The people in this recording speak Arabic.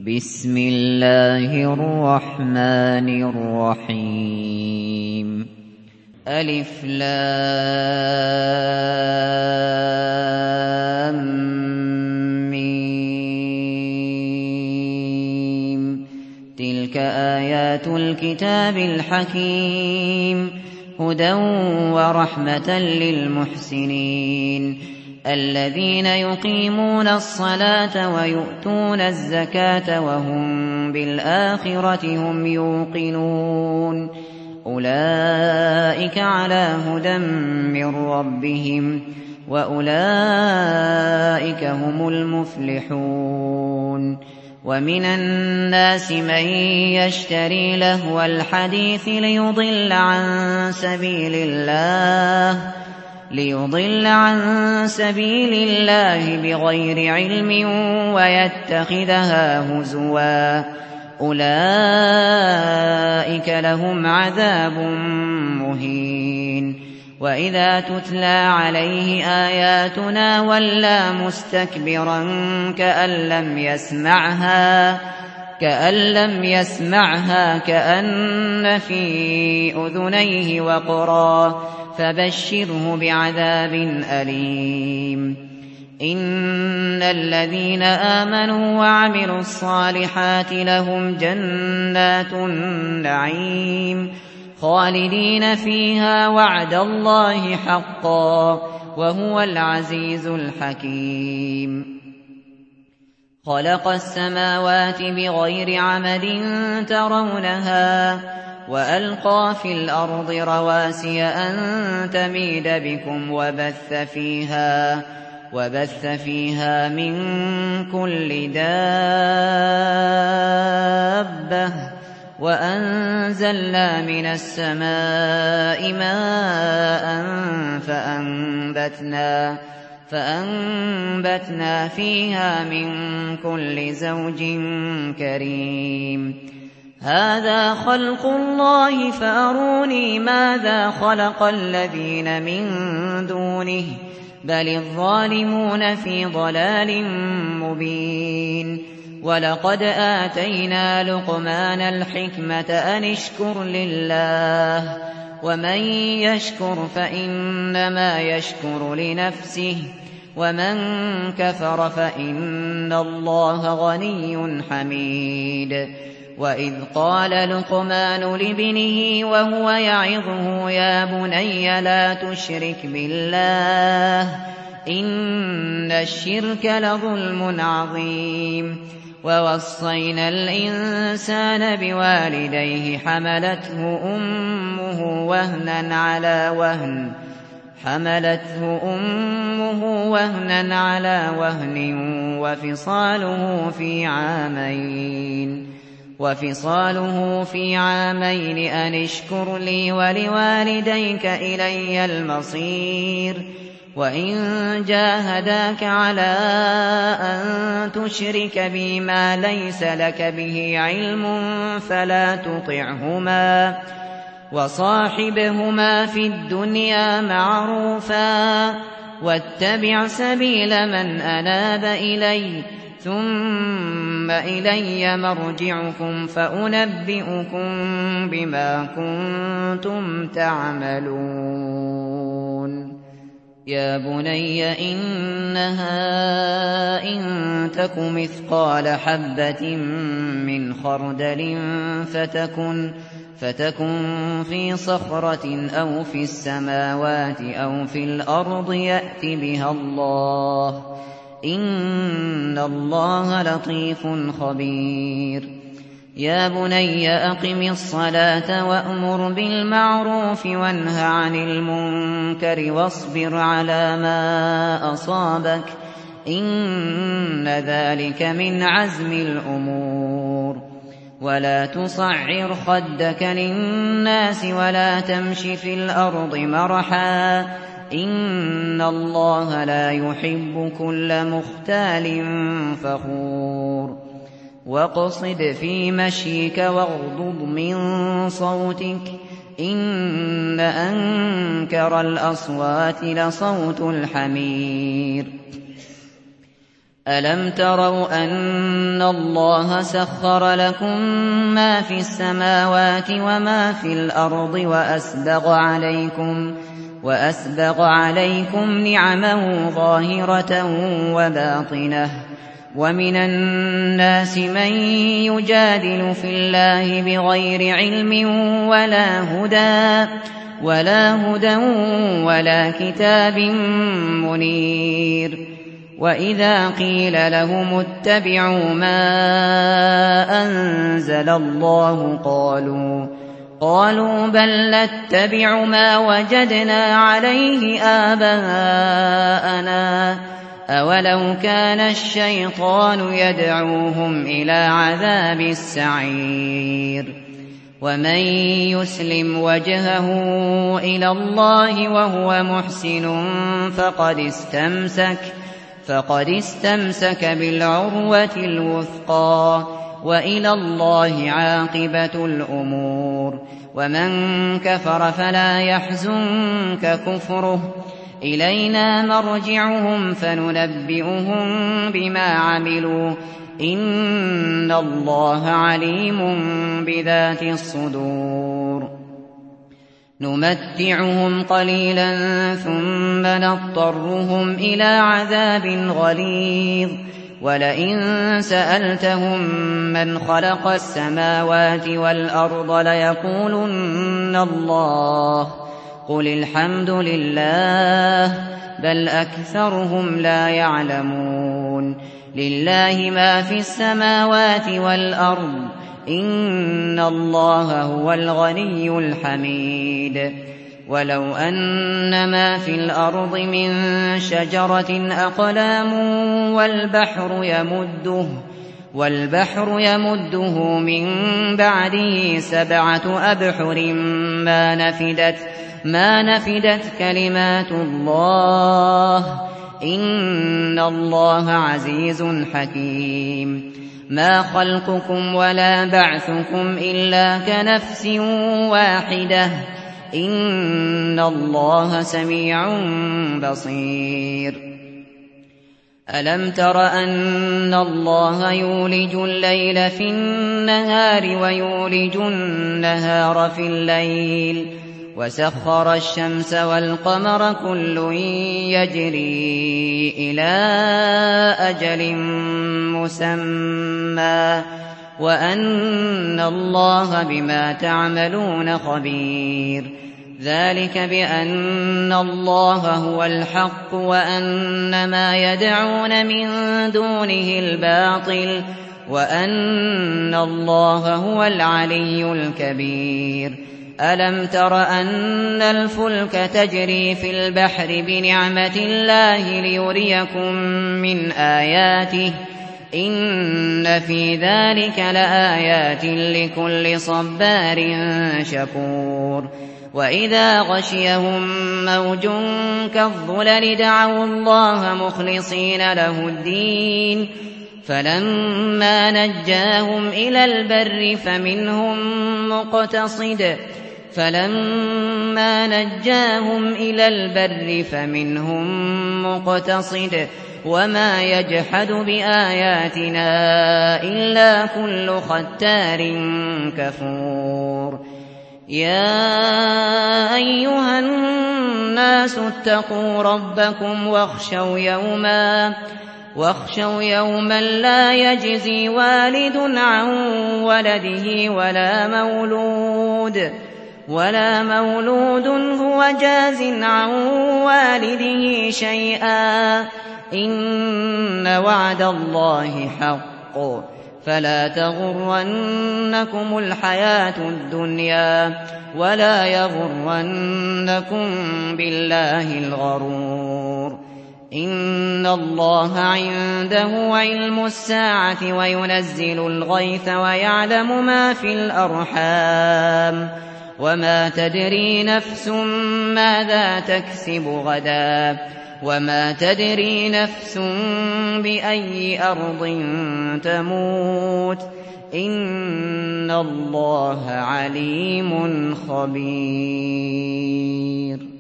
بسم الله الرحمن الرحيم ألف لام ميم تلك آيات الكتاب الحكيم هدى ورحمة للمحسنين الذين يقيمون الصلاة ويؤتون الزكاة وهم بالآخرة هم يوقنون أولئك على هدى من ربهم وأولئك هم المفلحون ومن الناس من يشتري لهو الحديث ليضل عن سبيل الله بغير علم ويتخذها هزوا أولئك لهم عذاب مهين وإذا تتلى عليه آياتنا ولى مستكبرا كأن لم يسمعها كأن في أذنيه وقرا فبشره بعذاب أليم إن الذين آمنوا وعملوا الصالحات لهم جنات النعيم خالدين فيها وعد الله حقا وهو العزيز الحكيم خلق السماوات بغير عمد ترونها وألقى في الأرض رواسي أن تميد بكم وبث فيها من كل دابة وأنزلنا من السماء ماء فأنبتنا فيها من كل زوج كريم هذا خلق الله فأروني ماذا خلق الذين من دونه بل الظالمون في ضلال مبين ولقد آتينا لقمان الحكمة أن اشكر لله ومن يشكر فإنما يشكر لنفسه ومن كفر فإن الله غني حميد وإذ قال لقمان لابنه وهو يعظه يا بني لا تشرك بالله إن الشرك لظلم عظيم ووصينا الإنسان بوالديه حملته أمه وهنا على وهن وفصاله في عامين أن اشكر لي ولوالديك إلي المصير وإن جاهداك على أن تشرك بي ما ليس لك به علم فلا تطعهما وصاحبهما في الدنيا معروفا واتبع سبيل من أناب إلي ثم إلي مرجعكم فأنبئكم بما كنتم تعملون يا بني إنها إن تك مثقال حبة من خردل فتكن في صخرة أو في السماوات أو في الأرض يأت بها الله إن الله لطيف خبير يا بني أقم الصلاة وأمر بالمعروف وانه عن المنكر واصبر على ما أصابك إن ذلك من عزم الأمور ولا تصعر خدك للناس ولا تمش في الأرض مرحا إن الله لا يحب كل مختال فخور واقصد في مشيك واغضض من صوتك إن أنكر الأصوات لصوت الحمير ألم تروا أن الله سخر لكم ما في السماوات وما في الأرض وأسبغ عليكم نعمه ظاهرة وباطنة ومن الناس من يجادل في الله بغير علم ولا هدى ولا كتاب منير وإذا قيل لهم اتبعوا ما أنزل الله قالوا بل نتبع ما وجدنا عليه آباءنا أولو كان الشيطان يدعوهم إلى عذاب السعير ومن يسلم وجهه إلى الله وهو محسن فقد استمسك بالعروة الوثقى وإلى الله عاقبة الأمور ومن كفر فلا يحزنك كفره إلينا مرجعهم فننبئهم بما عملوا إن الله عليم بذات الصدور نمتعهم قليلا ثم نضطرهم إلى عذاب غليظ ولئن سألتهم من خلق السماوات والأرض ليقولن الله قل الحمد لله بل أكثرهم لا يعلمون لله ما في السماوات والأرض إن الله هو الغني الحميد ولو أن ما في الأرض من شجرة أقلام والبحر يمده من بعده 7 أبحر ما نفدت كلمات الله إن الله عزيز حكيم ما خلقكم ولا بعثكم إلا كنفس واحدة إن الله سميع بصير ألم تر أن الله يولج الليل في النهار ويولج النهار في الليل وسخر الشمس والقمر كل يجري إلى أجل مسمى وأن الله بما تعملون خبير ذلك بأن الله هو الحق وأن ما يدعون من دونه الباطل وأن الله هو العلي الكبير ألم تر أن الفلك تجري في البحر بنعمة الله ليريكم من آياته إن في ذلك لآيات لكل صبار شكور وإذا غشيهم موج كالظلل دعوا الله مخلصين له الدين فلما نجاهم إلى البر فمنهم مقتصد وما يجحد بآياتنا إلا كل ختار كفور يا أيها الناس اتقوا ربكم واخشوا يوما لا يجزي والد عن ولده ولا مولود هو جاز عن والده شيئا إن وعد الله حق فلا تغرنكم الحياة الدنيا ولا يغرنكم بالله الغرور إن الله عنده علم الساعة وينزل الغيث ويعلم ما في الأرحام وما تدري نفس ماذا تكسب غدا وما تدري نفس بأي أرض تموت إن الله عليم خبير